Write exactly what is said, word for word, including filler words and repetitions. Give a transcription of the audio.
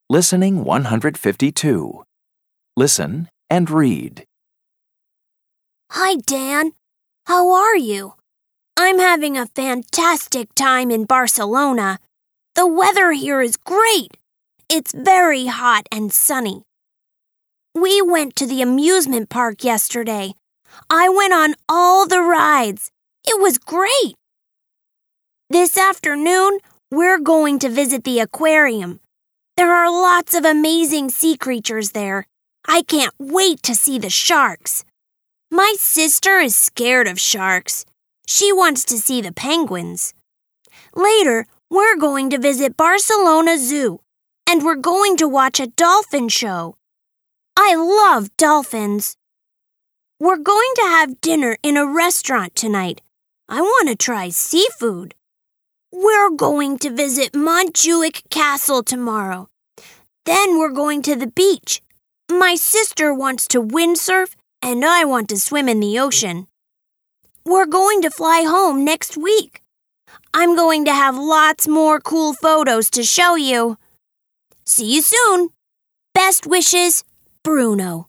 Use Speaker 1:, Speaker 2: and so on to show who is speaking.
Speaker 1: Listening one hundred fifty-two. Listen and read.
Speaker 2: Hi, Dan. How are you? I'm having a fantastic time in Barcelona. The weather here is great. It's very hot and sunny. We went to the amusement park yesterday. I went on all the rides. It was great. This afternoon, we're going to visit the aquarium. There are lots of amazing sea creatures there. I can't wait to see the sharks. My sister is scared of sharks. She wants to see the penguins. Later, we're going to visit Barcelona Zoo, and we're going to watch a dolphin show. I love dolphins. We're going to have dinner in a restaurant tonight. I want to try seafood. We're going to visit Montjuic Castle tomorrow. Then we're going to the beach. My sister wants to windsurf, and I want to swim in the ocean. We're going to fly home next week. I'm going to have lots more cool photos to show you. See you soon. Best wishes, Bruno.